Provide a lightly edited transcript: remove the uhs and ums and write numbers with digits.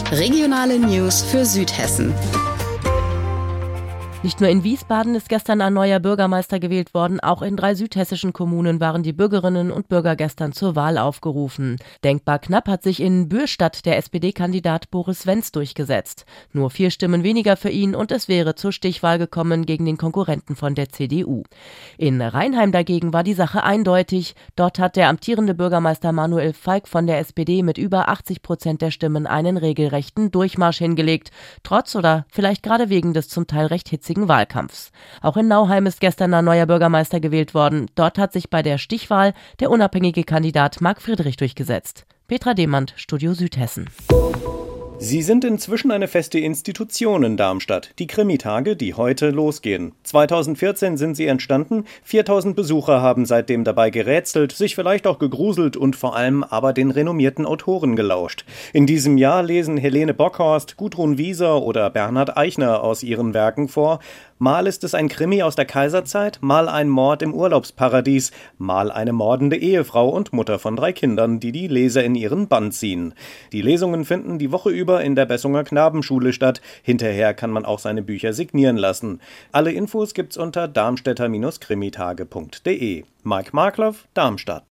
Regionale News für Südhessen. Nicht nur in Wiesbaden ist gestern ein neuer Bürgermeister gewählt worden, auch in 3 südhessischen Kommunen waren die Bürgerinnen und Bürger gestern zur Wahl aufgerufen. Denkbar knapp hat sich in Bürstadt der SPD-Kandidat Boris Wenz durchgesetzt. Nur 4 Stimmen weniger für ihn und es wäre zur Stichwahl gekommen gegen den Konkurrenten von der CDU. In Rheinheim dagegen war die Sache eindeutig. Dort hat der amtierende Bürgermeister Manuel Falk von der SPD mit über 80% der Stimmen einen regelrechten Durchmarsch hingelegt. Trotz oder vielleicht gerade wegen des zum Teil recht hitzigen Wahlkampfs. Auch in Nauheim ist gestern ein neuer Bürgermeister gewählt worden. Dort hat sich bei der Stichwahl der unabhängige Kandidat Marc Friedrich durchgesetzt. Petra Demand, Studio Südhessen. Sie sind inzwischen eine feste Institution in Darmstadt, die Krimitage, die heute losgehen. 2014 sind sie entstanden, 4000 Besucher haben seitdem dabei gerätselt, sich vielleicht auch gegruselt und vor allem aber den renommierten Autoren gelauscht. In diesem Jahr lesen Helene Bockhorst, Gudrun Wieser oder Bernhard Eichner aus ihren Werken vor. Mal ist es ein Krimi aus der Kaiserzeit, mal ein Mord im Urlaubsparadies, mal eine mordende Ehefrau und Mutter von 3 Kindern, die die Leser in ihren Bann ziehen. Die Lesungen finden die Woche über in der Bessunger Knabenschule statt. Hinterher kann man auch seine Bücher signieren lassen. Alle Infos gibt's unter darmstädter-krimitage.de. Mike Markloff, Darmstadt.